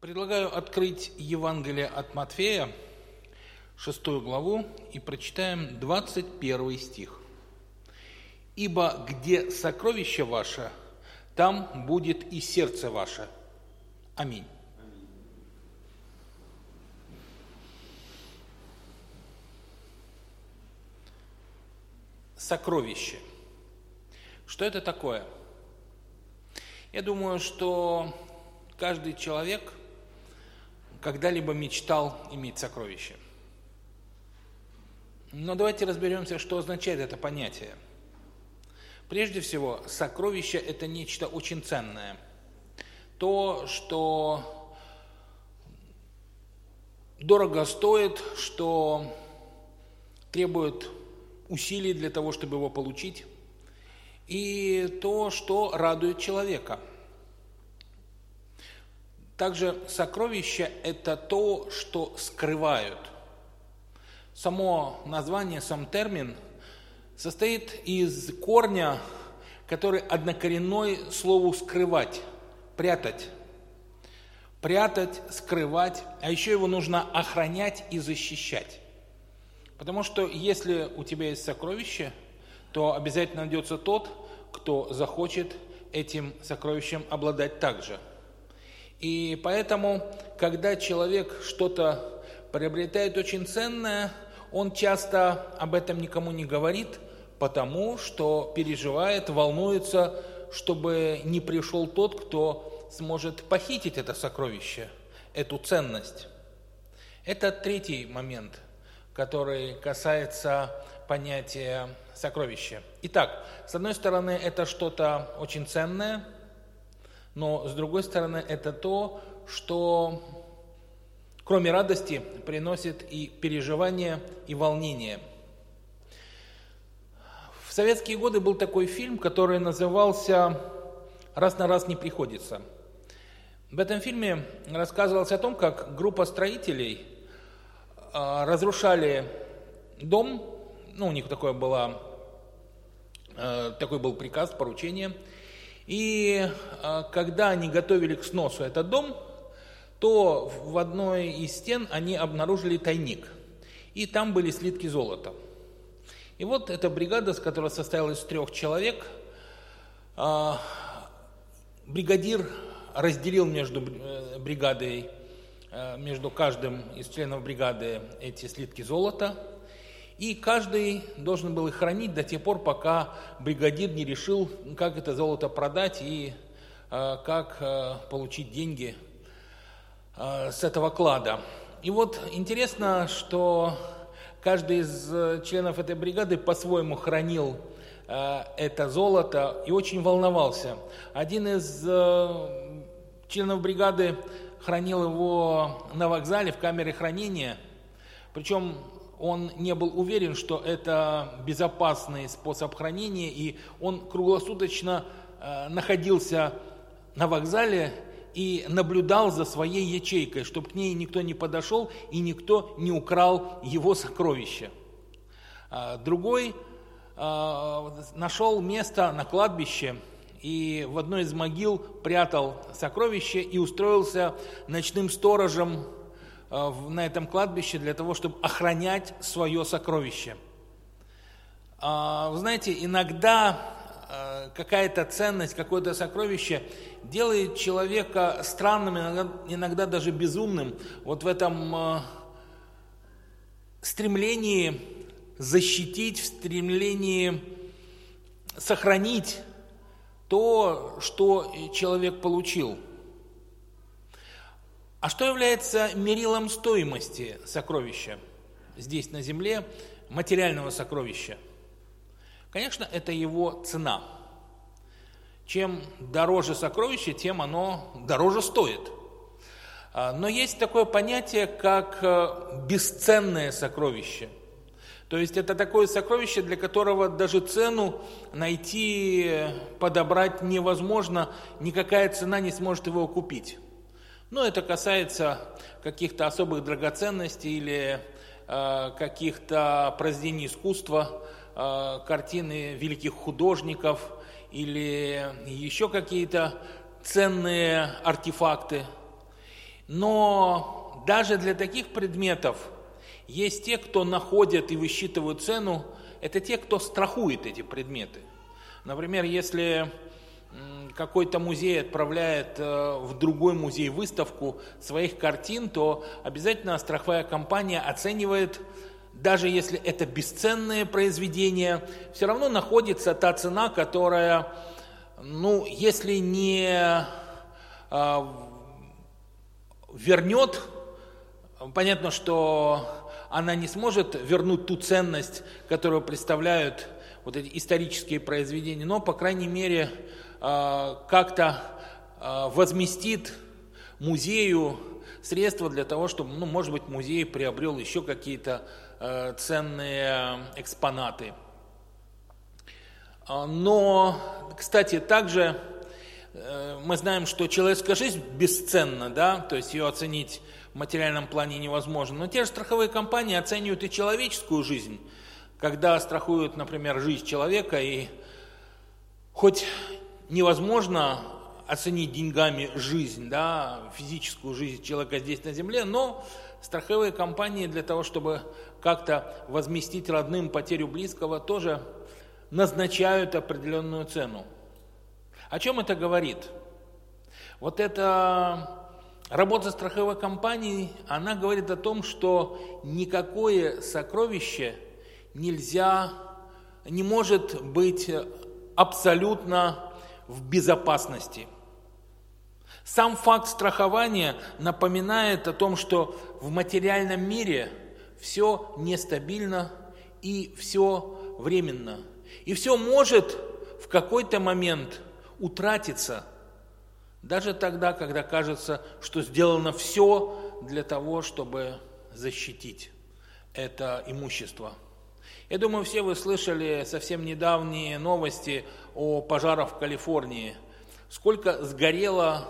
Предлагаю открыть Евангелие от Матфея, 6 главу, и прочитаем 21 стих. «Ибо где сокровище ваше, там будет и сердце ваше». Аминь. Сокровище. Что это такое? Я думаю, что каждый человек когда-либо мечтал иметь сокровище. Но давайте разберемся, что означает это понятие. Прежде всего, сокровище – это нечто очень ценное. То, что дорого стоит, что требует усилий для того, чтобы его получить, и то, что радует человека. Также сокровища – это то, что скрывают. Само название, сам термин состоит из корня, который однокоренной слову «скрывать», «прятать». Прятать, скрывать, а еще его нужно охранять и защищать. Потому что если у тебя есть сокровище, то обязательно найдется тот, кто захочет этим сокровищем обладать также. И поэтому, когда человек что-то приобретает очень ценное, он часто об этом никому не говорит, потому что переживает, волнуется, чтобы не пришел тот, кто сможет похитить это сокровище, эту ценность. Это третий момент, который касается понятия сокровища. Итак, с одной стороны, это что-то очень ценное, но с другой стороны, это то, что кроме радости приносит и переживания, и волнение. В советские годы был такой фильм, который назывался «Раз на раз не приходится». В этом фильме рассказывалось о том, как группа строителей разрушали дом, у них такой был приказ, поручение, и когда они готовили к сносу этот дом, то в одной из стен они обнаружили тайник, и там были слитки золота. И вот эта бригада, которая состояла из 3 человек, бригадир разделил между бригадой, между каждым из членов бригады эти слитки золота, и каждый должен был их хранить до тех пор, пока бригадир не решил, как это золото продать и как получить деньги с этого клада. И вот интересно, что каждый из членов этой бригады по-своему хранил это золото и очень волновался. Один из членов бригады хранил его на вокзале, в камере хранения, причем он не был уверен, что это безопасный способ хранения, и он круглосуточно находился на вокзале и наблюдал за своей ячейкой, чтобы к ней никто не подошел и никто не украл его сокровища. Другой нашел место на кладбище и в одной из могил прятал сокровища и устроился ночным сторожем на этом кладбище для того, чтобы охранять свое сокровище. Вы знаете, иногда какая-то ценность, какое-то сокровище делает человека странным, иногда даже безумным. Вот в этом стремлении защитить, в стремлении сохранить то, что человек получил. А что является мерилом стоимости сокровища здесь на земле, материального сокровища? Конечно, это его цена. Чем дороже сокровище, тем оно дороже стоит. Но есть такое понятие, как бесценное сокровище. То есть это такое сокровище, для которого даже цену найти, подобрать невозможно, никакая цена не сможет его купить. Но это касается каких-то особых драгоценностей или каких-то произведений искусства, картины великих художников или еще какие-то ценные артефакты. Но даже для таких предметов есть те, кто находят и высчитывают цену, это те, кто страхует эти предметы. Например, если какой-то музей отправляет в другой музей выставку своих картин, то обязательно страховая компания оценивает, даже если это бесценные произведения, все равно находится та цена, которая, если не вернет, понятно, что она не сможет вернуть ту ценность, которую представляют вот эти исторические произведения, но, по крайней мере, как-то возместит музею средства для того, чтобы, может быть, музей приобрел еще какие-то ценные экспонаты. Но, кстати, также мы знаем, что человеческая жизнь бесценна, да, то есть ее оценить в материальном плане невозможно. Но те же страховые компании оценивают и человеческую жизнь, когда страхуют, например, жизнь человека, и хоть невозможно оценить деньгами жизнь, да, физическую жизнь человека здесь на земле, но страховые компании для того, чтобы как-то возместить родным потерю близкого, тоже назначают определенную цену. О чем это говорит? Вот эта работа страховой компании, она говорит о том, что никакое сокровище не может быть абсолютно в безопасности. Сам факт страхования напоминает о том, что в материальном мире все нестабильно и все временно. И все может в какой-то момент утратиться, даже тогда, когда кажется, что сделано все для того, чтобы защитить это имущество. Я думаю, все вы слышали совсем недавние новости о пожарах в Калифорнии. Сколько сгорело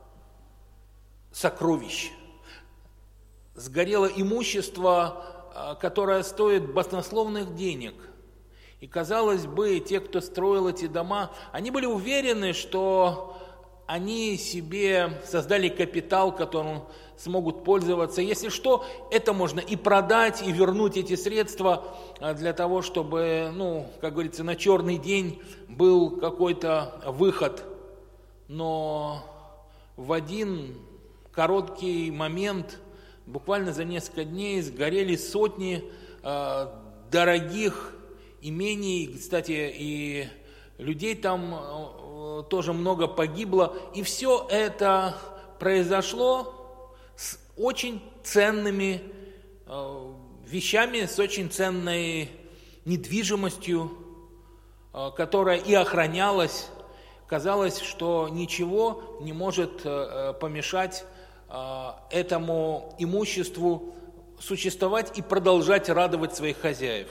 сокровищ, сгорело имущество, которое стоит баснословных денег. И, казалось бы, те, кто строил эти дома, они были уверены, что они себе создали капитал, которым смогут пользоваться. Если что, это можно и продать, и вернуть эти средства для того, чтобы, как говорится, на черный день был какой-то выход. Но в один короткий момент, буквально за несколько дней, сгорели сотни дорогих имений, кстати, и людей там тоже много погибло. И все это произошло с очень ценными вещами, с очень ценной недвижимостью, которая и охранялась. Казалось, что ничего не может помешать этому имуществу существовать и продолжать радовать своих хозяев.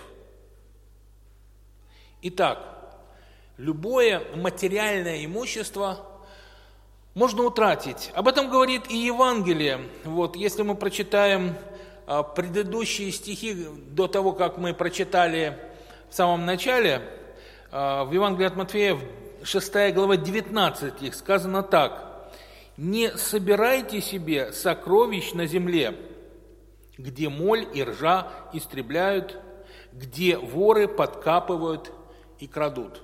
Итак, любое материальное имущество можно утратить. Об этом говорит и Евангелие. Если мы прочитаем предыдущие стихи до того, как мы прочитали в самом начале, в Евангелии от Матфея, 6 глава, 19 стих, сказано так: «Не собирайте себе сокровищ на земле, где моль и ржа истребляют, где воры подкапывают и крадут».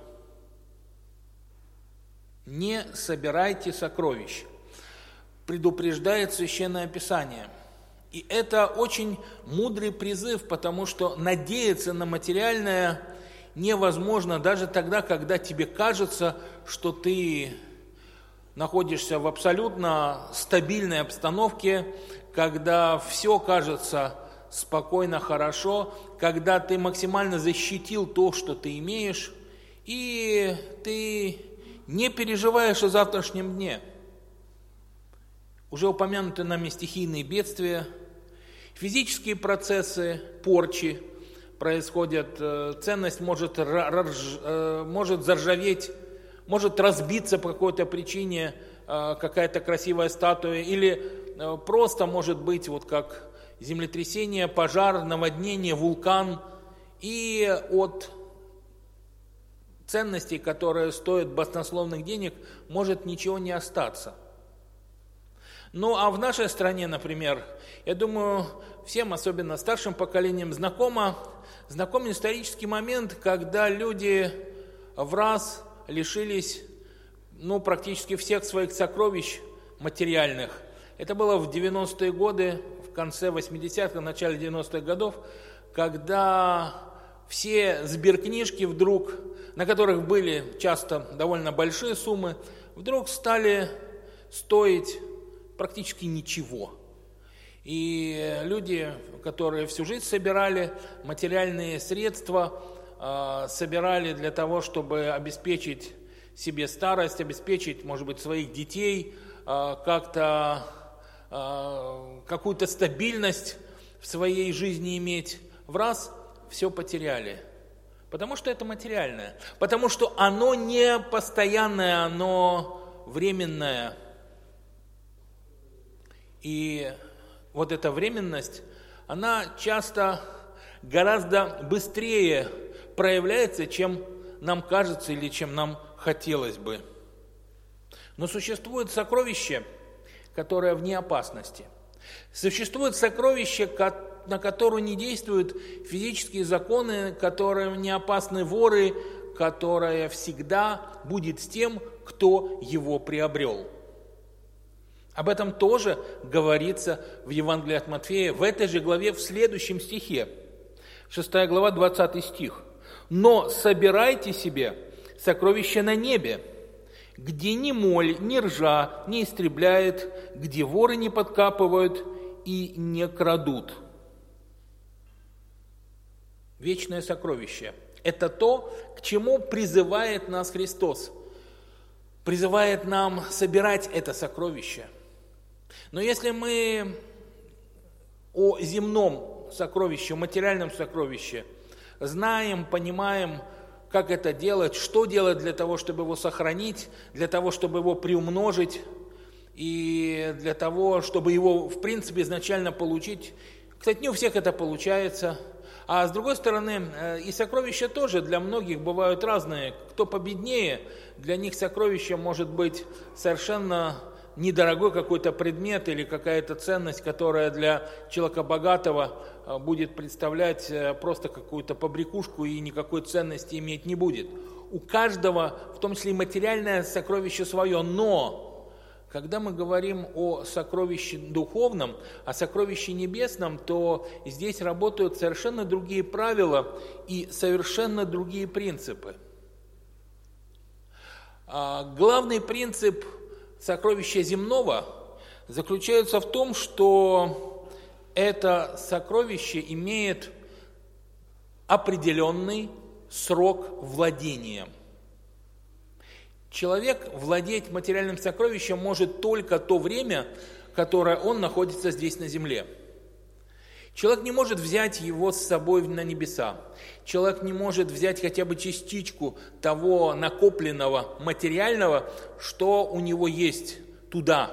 Не собирайте сокровищ, предупреждает Священное Писание. И это очень мудрый призыв, потому что надеяться на материальное невозможно даже тогда, когда тебе кажется, что ты находишься в абсолютно стабильной обстановке, когда все кажется спокойно, хорошо, когда ты максимально защитил то, что ты имеешь, и ты не переживаешь о завтрашнем дне. Уже упомянуты нами стихийные бедствия, физические процессы порчи происходят, ценность может заржаветь, может разбиться по какой-то причине какая-то красивая статуя, или просто может быть как землетрясение, пожар, наводнение, вулкан, и от ценностей, которые стоят баснословных денег, может ничего не остаться. Ну, а в нашей стране, например, я думаю, всем, особенно старшим поколениям, знаком исторический момент, когда люди в раз лишились, практически всех своих сокровищ материальных. Это было в 90-е годы, в конце 80-х, начале 90-х годов, когда все сберкнижки вдруг, на которых были часто довольно большие суммы, вдруг стали стоить практически ничего. И люди, которые всю жизнь собирали материальные средства, собирали для того, чтобы обеспечить себе старость, обеспечить, может быть, своих детей, как-то какую-то стабильность в своей жизни иметь, в раз все потеряли. Потому что это материальное, потому что оно не постоянное, оно временное. И вот эта временность, она часто гораздо быстрее проявляется, чем нам кажется или чем нам хотелось бы. Но существует сокровище, которое вне опасности. Существует сокровище, на которое не действуют физические законы, которые не опасны воры, которое всегда будет с тем, кто его приобрел. Об этом тоже говорится в Евангелии от Матфея, в этой же главе, в следующем стихе. 6 глава, 20 стих. «Но собирайте себе сокровища на небе, где ни моль, ни ржа не истребляет, где воры не подкапывают и не крадут». Вечное сокровище – это то, к чему призывает нас Христос. Призывает нам собирать это сокровище. Но если мы о земном сокровище, материальном сокровище знаем, понимаем, как это делать, что делать для того, чтобы его сохранить, для того, чтобы его приумножить и для того, чтобы его, в принципе, изначально получить. Кстати, не у всех это получается. А с другой стороны, и сокровища тоже для многих бывают разные. Кто победнее, для них сокровище может быть совершенно недорогой какой-то предмет или какая-то ценность, которая для человека богатого будет представлять просто какую-то побрякушку и никакой ценности иметь не будет. У каждого, в том числе и материальное сокровище свое, но когда мы говорим о сокровище духовном, о сокровище небесном, то здесь работают совершенно другие правила и совершенно другие принципы. Главный принцип сокровища земного заключается в том, что это сокровище имеет определенный срок владения. Человек владеть материальным сокровищем может только то время, которое он находится здесь на земле. Человек не может взять его с собой на небеса. Человек не может взять хотя бы частичку того накопленного материального, что у него есть, туда.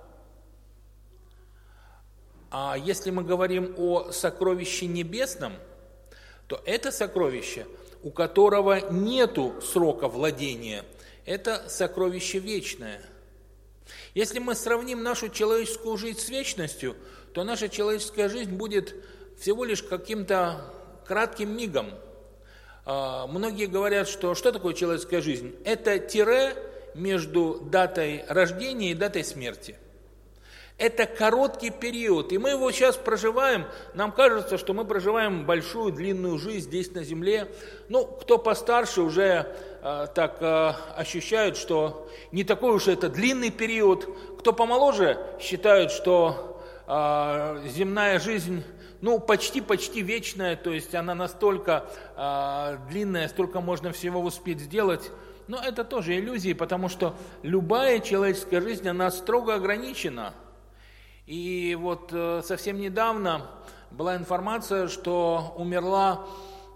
А если мы говорим о сокровище небесном, то это сокровище, у которого нету срока владения, это сокровище вечное. Если мы сравним нашу человеческую жизнь с вечностью, то наша человеческая жизнь будет всего лишь каким-то кратким мигом. Многие говорят, что такое человеческая жизнь? Это тире между датой рождения и датой смерти. Это короткий период, и мы его сейчас проживаем. Нам кажется, что мы проживаем большую, длинную жизнь здесь на земле. Кто постарше уже ощущают, что не такой уж это длинный период. Кто помоложе считают, что земная жизнь почти вечная, то есть она настолько длинная, столько можно всего успеть сделать. Но это тоже иллюзии, потому что любая человеческая жизнь, она строго ограничена. И вот совсем недавно была информация, что умерла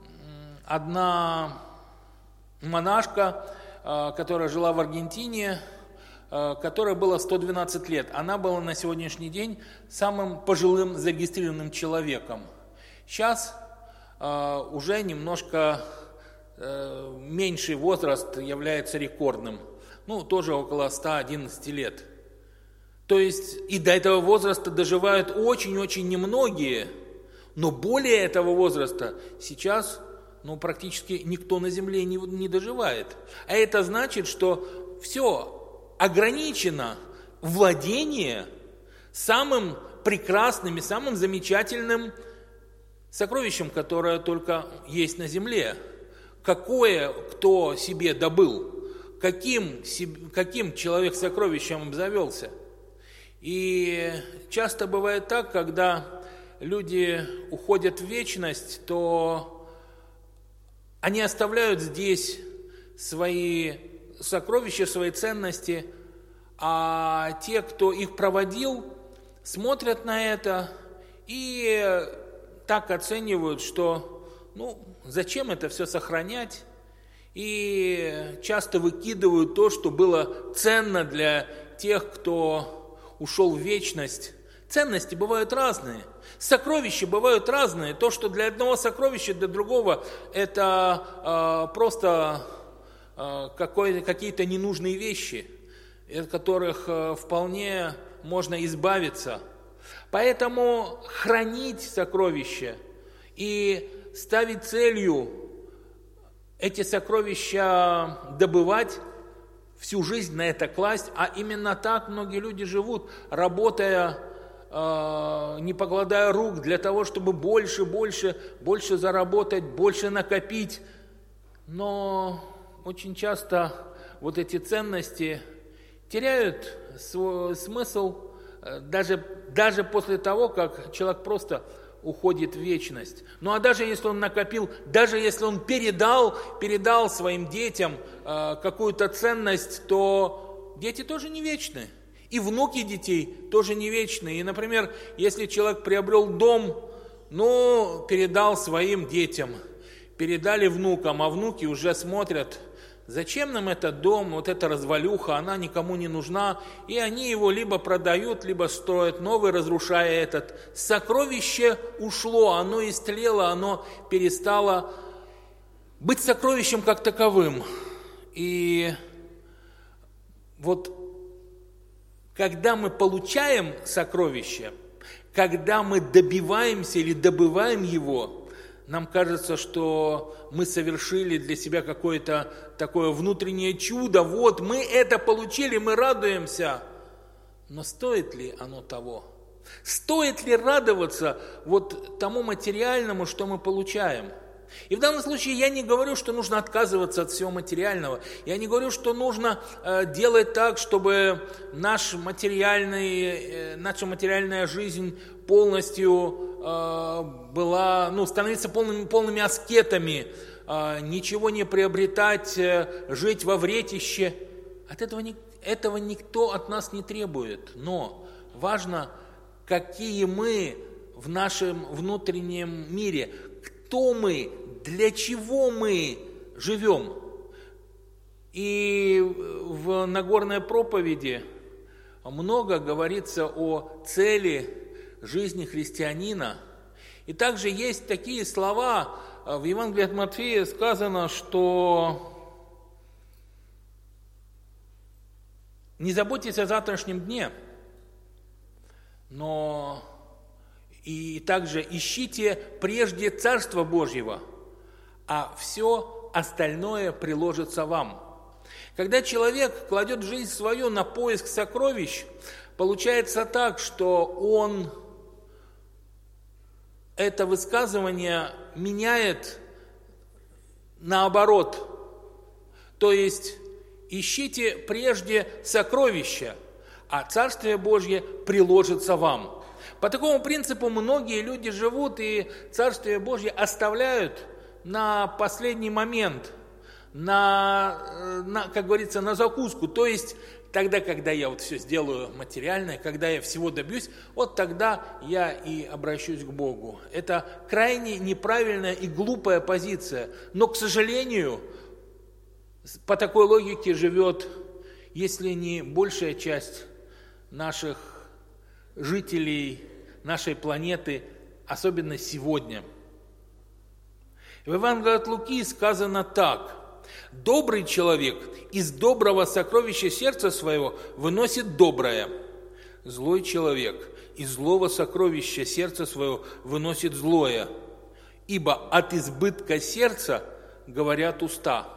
одна монашка, которая жила в Аргентине, которой было 112 лет. Она была на сегодняшний день самым пожилым зарегистрированным человеком. Сейчас уже немножко меньший возраст является рекордным. Тоже около 111 лет. То есть и до этого возраста доживают очень-очень немногие, но более этого возраста сейчас практически никто на земле не доживает. А это значит, что все ограничено владение самым прекрасным и самым замечательным сокровищем, которое только есть на земле. Какое кто себе добыл, каким человек сокровищем обзавелся. И часто бывает так, когда люди уходят в вечность, то они оставляют здесь свои сокровища, свои ценности, а те, кто их проводил, смотрят на это и так оценивают, что зачем это все сохранять, и часто выкидывают то, что было ценно для тех, кто ушел в вечность. Ценности бывают разные, сокровища бывают разные. То, что для одного сокровища, для другого, это просто какие-то ненужные вещи, от которых вполне можно избавиться. Поэтому хранить сокровища и ставить целью эти сокровища добывать, всю жизнь на это класть, а именно так многие люди живут, работая, не покладая рук для того, чтобы больше заработать, больше накопить. Но очень часто вот эти ценности теряют свой смысл даже после того, как человек просто уходит в вечность. Ну а даже если он накопил, даже если он передал своим детям какую-то ценность, то дети тоже не вечны. И внуки детей тоже не вечны. И, например, если человек приобрел дом, передал своим детям, передали внукам, а внуки уже смотрят, зачем нам этот дом, вот эта развалюха, она никому не нужна. И они его либо продают, либо строят новый, разрушая этот. Сокровище ушло, оно истлело, оно перестало быть сокровищем как таковым. И вот когда мы получаем сокровище, когда мы добиваемся или добываем его, нам кажется, что мы совершили для себя какое-то такое внутреннее чудо. Вот, мы это получили, мы радуемся. Но стоит ли оно того? Стоит ли радоваться вот тому материальному, что мы получаем? И в данном случае я не говорю, что нужно отказываться от всего материального. Я не говорю, что нужно делать так, чтобы наша материальная жизнь полностью была, становиться полными аскетами, ничего не приобретать, жить во вретище. Этого никто от нас не требует. Но важно, какие мы в нашем внутреннем мире, кто мы, для чего мы живем. И в Нагорной проповеди много говорится о цели жизни христианина. И также есть такие слова, в Евангелии от Матфея сказано, что не заботьтесь о завтрашнем дне, но и также ищите прежде Царства Божьего, а все остальное приложится вам. Когда человек кладет жизнь свою на поиск сокровищ, получается так, что он это высказывание меняет наоборот. То есть ищите прежде сокровища, а Царствие Божье приложится вам. По такому принципу многие люди живут и Царствие Божье оставляют на последний момент, как говорится, на закуску. То есть тогда, когда я все сделаю материальное, когда я всего добьюсь, вот тогда я и обращусь к Богу. Это крайне неправильная и глупая позиция. Но, к сожалению, по такой логике живет, если не большая часть наших жителей нашей планеты, особенно сегодня. В Евангелии от Луки сказано так: «Добрый человек из доброго сокровища сердца своего выносит доброе, Злой человек из злого сокровища сердца своего выносит злое, ибо от избытка сердца говорят уста.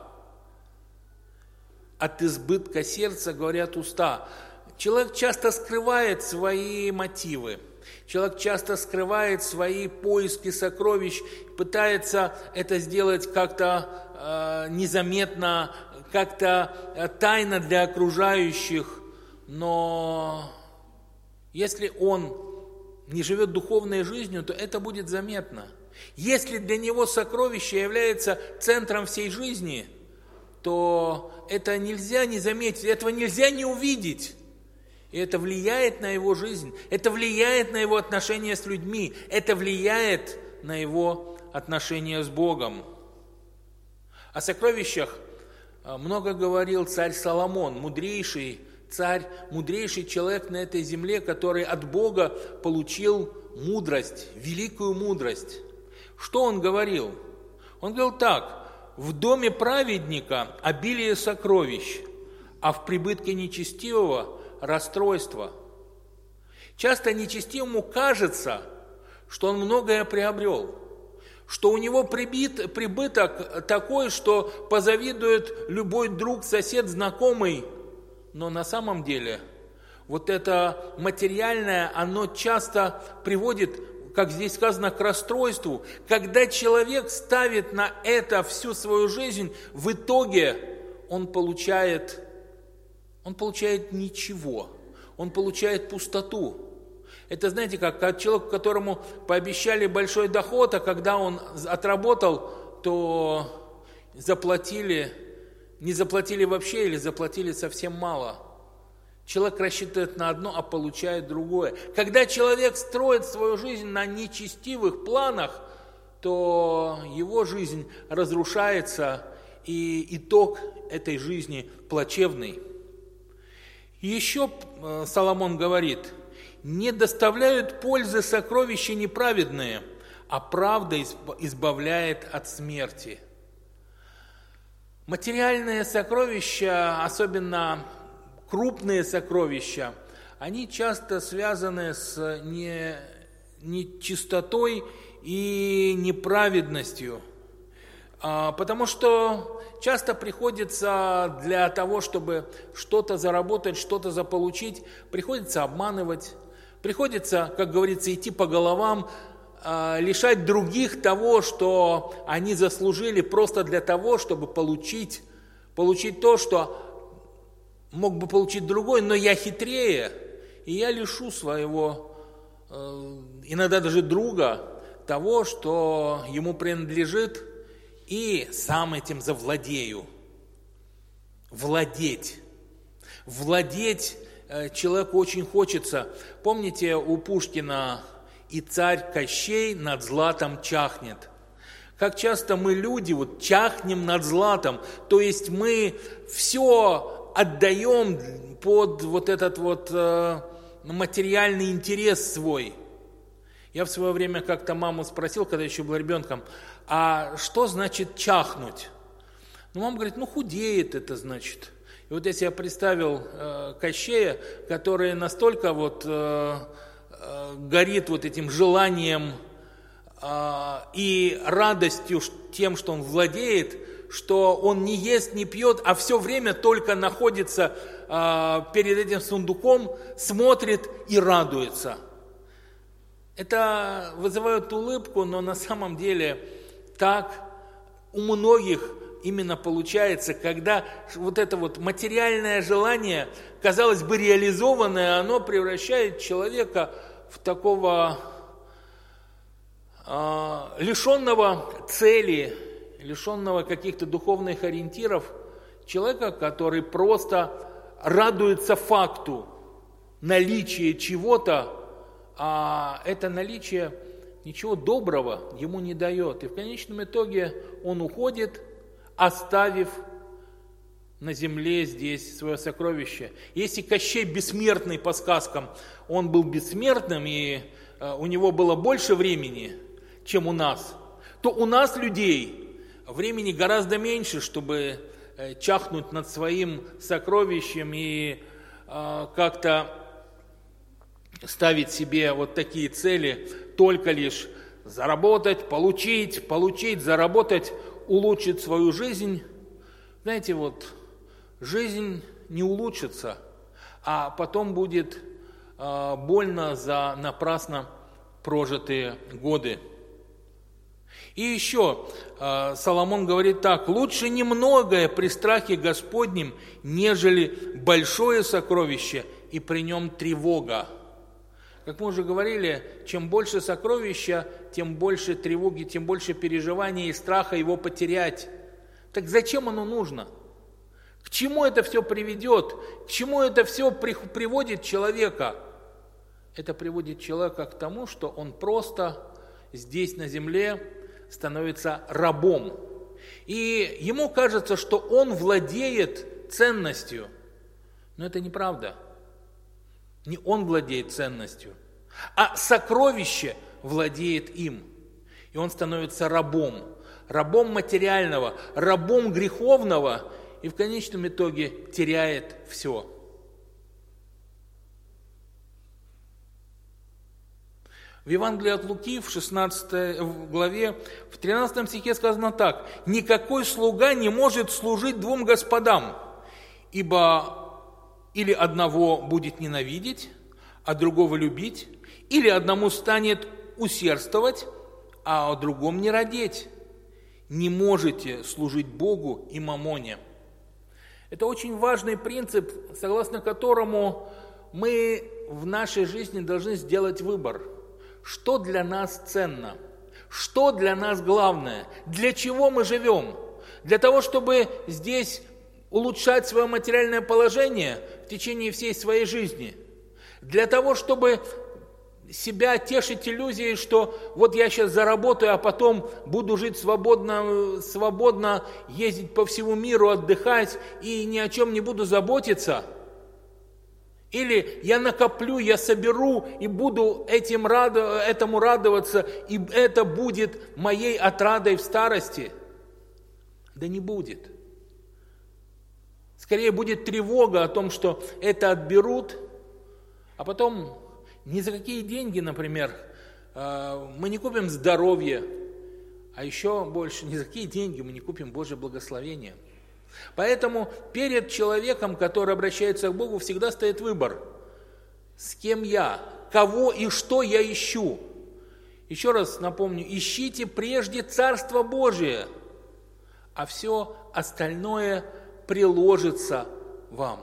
От избытка сердца говорят уста. Человек часто скрывает свои мотивы. Человек часто скрывает свои поиски сокровищ, пытается это сделать как-то незаметно, как-то тайно для окружающих. Но если он не живет духовной жизнью, то это будет заметно. Если для него сокровище является центром всей жизни, то это нельзя не заметить, этого нельзя не увидеть. И это влияет на его жизнь, это влияет на его отношения с людьми, это влияет на его отношения с Богом. О сокровищах много говорил царь Соломон, мудрейший царь, мудрейший человек на этой земле, который от Бога получил мудрость, великую мудрость. Что он говорил? Он говорил так: в доме праведника обилие сокровищ, а в прибытке нечестивого расстройство. Часто нечестивому кажется, что он многое приобрел, что у него прибыток такой, что позавидует любой друг, сосед, знакомый. Но на самом деле вот это материальное, оно часто приводит, как здесь сказано, к расстройству. Когда человек ставит на это всю свою жизнь, в итоге он получает ничего, он получает пустоту. Это, знаете, как человек, которому пообещали большой доход, а когда он отработал, то не заплатили вообще или заплатили совсем мало. Человек рассчитывает на одно, а получает другое. Когда человек строит свою жизнь на нечестивых планах, то его жизнь разрушается, и итог этой жизни плачевный. Еще Соломон говорит: не доставляют пользы сокровища неправедные, а правда избавляет от смерти. Материальные сокровища, особенно крупные сокровища, они часто связаны с нечистотой и неправедностью. Потому что часто приходится для того, чтобы что-то заработать, что-то заполучить, приходится обманывать, приходится, как говорится, идти по головам, лишать других того, что они заслужили, просто для того, чтобы получить то, что мог бы получить другой, но я хитрее, и я лишу своего, иногда даже друга, того, что ему принадлежит, и сам этим завладею. Владеть человеку очень хочется. Помните, у Пушкина: «И царь Кощей над златом чахнет». Как часто мы, люди, чахнем над златом, то есть мы все отдаем под этот материальный интерес свой. Я в свое время как-то маму спросил, когда еще был ребенком: а что значит чахнуть? Мама говорит: худеет это значит. И я себе представил Кощея, который настолько горит этим желанием и радостью тем, что он владеет, что он не ест, не пьет, а все время только находится перед этим сундуком, смотрит и радуется. Это вызывает улыбку, но на самом деле так у многих именно получается, когда это материальное желание, казалось бы, реализованное, оно превращает человека в такого лишенного цели, лишенного каких-то духовных ориентиров, человека, который просто радуется факту наличия чего-то, а это наличие ничего доброго ему не дает. И в конечном итоге он уходит, оставив на земле здесь свое сокровище. Если Кощей бессмертный по сказкам, он был бессмертным, и у него было больше времени, чем у нас, то у нас, людей, времени гораздо меньше, чтобы чахнуть над своим сокровищем и как-то ставить себе вот такие цели, только лишь заработать, получить, заработать, улучшить свою жизнь. Знаете, вот жизнь не улучшится, а потом будет больно за напрасно прожитые годы. И еще Соломон говорит так: «Лучше немногое при страхе Господнем, нежели большое сокровище, и при нем тревога». Как мы уже говорили, чем больше сокровища, тем больше тревоги, тем больше переживаний и страха его потерять. Так зачем оно нужно? К чему это все приведет? К чему это все приводит человека? Это приводит человека к тому, что он просто здесь на земле становится рабом. И ему кажется, что он владеет ценностью. Но это неправда. Не он владеет ценностью, а сокровище владеет им. И он становится рабом. Рабом материального, рабом греховного, и в конечном итоге теряет все. В Евангелии от Луки, в 16 главе, в 13 стихе сказано так: «Никакой слуга не может служить двум господам, ибо или одного будет ненавидеть, а другого любить, или одному станет усердствовать, а о другом не радеть. Не можете служить Богу и мамоне». Это очень важный принцип, согласно которому мы в нашей жизни должны сделать выбор. Что для нас ценно? Что для нас главное? Для чего мы живем? Для того, чтобы здесь улучшать свое материальное положение в течение всей своей жизни? Для того, чтобы себя тешить иллюзией, что вот я сейчас заработаю, а потом буду жить свободно, ездить по всему миру, отдыхать и ни о чем не буду заботиться? Или я накоплю, я соберу и буду этому радоваться, и это будет моей отрадой в старости? Да не будет. Скорее будет тревога о том, что это отберут, а потом ни за какие деньги, например, мы не купим здоровье, а еще больше, ни за какие деньги мы не купим Божье благословение. Поэтому перед человеком, который обращается к Богу, всегда стоит выбор: с кем я, кого и что я ищу. Еще раз напомню: ищите прежде Царство Божие, а все остальное приложится вам.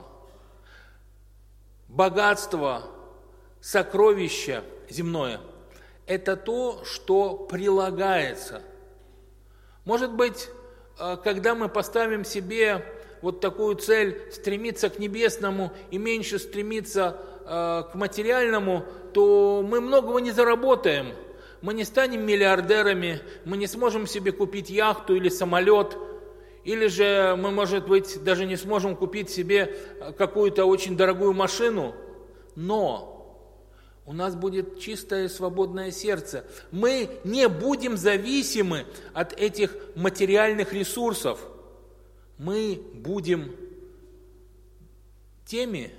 Богатство, сокровище земное – это то, что прилагается. Может быть, когда мы поставим себе вот такую цель стремиться к небесному и меньше стремиться к материальному, то мы многого не заработаем. Мы не станем миллиардерами, мы не сможем себе купить яхту или самолет, или же мы, может быть, даже не сможем купить себе какую-то очень дорогую машину, но у нас будет чистое и свободное сердце. Мы не будем зависимы от этих материальных ресурсов. Мы будем теми,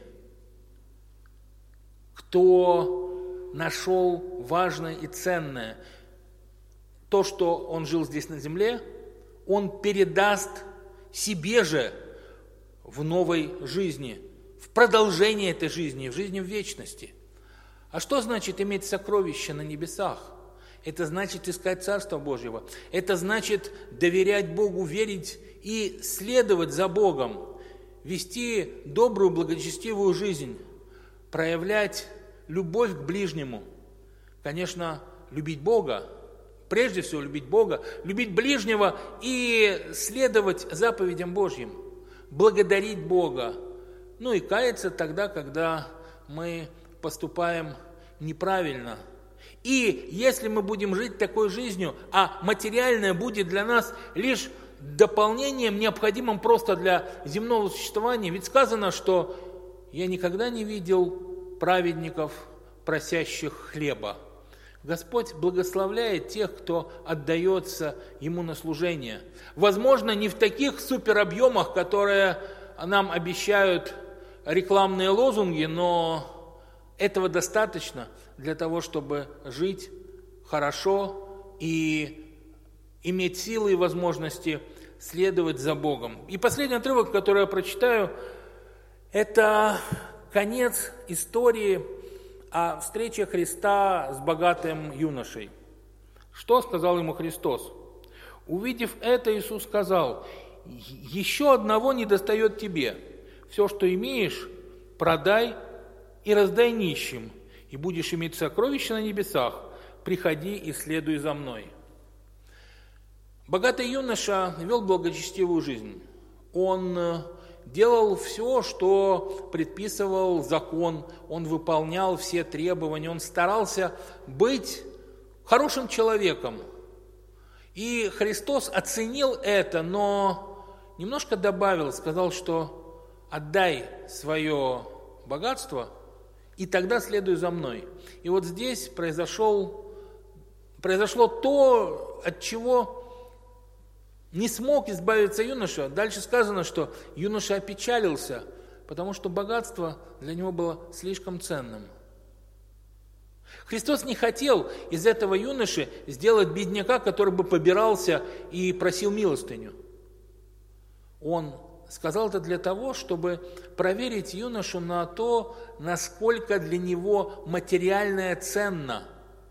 кто нашел важное и ценное. То, что он жил здесь на земле, он передаст себе же в новой жизни, в продолжении этой жизни, в жизни в вечности. А что значит иметь сокровища на небесах? Это значит искать Царство Божьего. Это значит доверять Богу, верить и следовать за Богом. Вести добрую, благочестивую жизнь. Проявлять любовь к ближнему. Конечно, любить Бога. Прежде всего любить Бога, любить ближнего и следовать заповедям Божьим. Благодарить Бога. Ну и каяться тогда, когда мы поступаем неправильно. И если мы будем жить такой жизнью, а материальное будет для нас лишь дополнением, необходимым просто для земного существования, ведь сказано, что я никогда не видел праведников, просящих хлеба. Господь благословляет тех, кто отдается Ему на служение. Возможно, не в таких суперобъемах, которые нам обещают рекламные лозунги, но Этого достаточно для того, чтобы жить хорошо и иметь силы и возможности следовать за Богом. И последний отрывок, который я прочитаю, это конец истории о встрече Христа с богатым юношей. Что сказал ему Христос? Увидев это, Иисус сказал: «Еще одного недостает тебе. Все, что имеешь, продай и раздай нищим, и будешь иметь сокровища на небесах. Приходи и следуй за мной». Богатый юноша вел благочестивую жизнь. Он делал все, что предписывал закон, он выполнял все требования, он старался быть хорошим человеком. И Христос оценил это, но немножко добавил, сказал, что отдай свое богатство, и тогда следуй за мной. И вот здесь произошло то, от чего не смог избавиться юноша. Дальше сказано, что юноша опечалился, потому что богатство для него было слишком ценным. Христос не хотел из этого юноши сделать бедняка, который бы побирался и просил милостыню. Он сказал это для того, чтобы проверить юношу на то, насколько для него материальное ценно,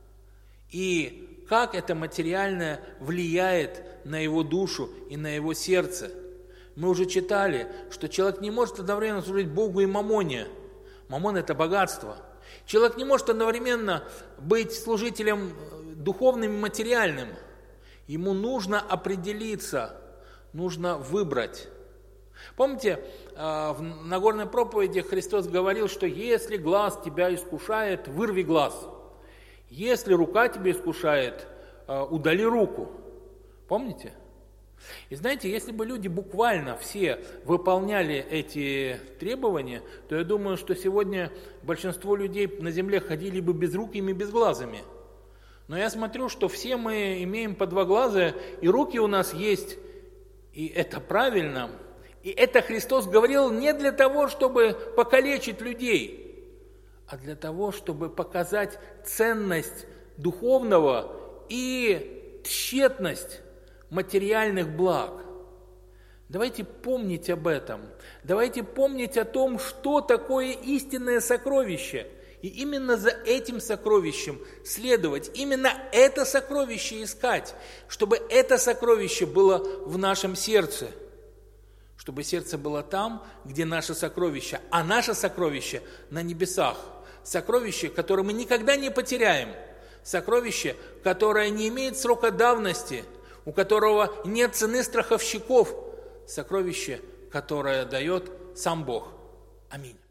и как это материальное влияет на его душу и на его сердце. Мы уже читали, что человек не может одновременно служить Богу и мамоне. Мамон – это богатство. Человек не может одновременно быть служителем духовным и материальным. Ему нужно определиться, нужно выбрать. Помните, в Нагорной проповеди Христос говорил, что если глаз тебя искушает, вырви глаз. Если рука тебя искушает, удали руку. Помните? И знаете, если бы люди буквально все выполняли эти требования, то я думаю, что сегодня большинство людей на земле ходили бы безрукими и безглазыми. Но я смотрю, что все мы имеем по 2 глаза, и руки у нас есть, и это правильно. И это Христос говорил не для того, чтобы покалечить людей, а для того, чтобы показать ценность духовного и тщетность материальных благ. Давайте помнить об этом. Давайте помнить о том, что такое истинное сокровище. И именно за этим сокровищем следовать. Именно это сокровище искать. Чтобы это сокровище было в нашем сердце. Чтобы сердце было там, где наше сокровище. А наше сокровище на небесах. Сокровище, которое мы никогда не потеряем. Сокровище, которое не имеет срока давности, у которого нет цены страховщиков, сокровище, которое дает сам Бог. Аминь.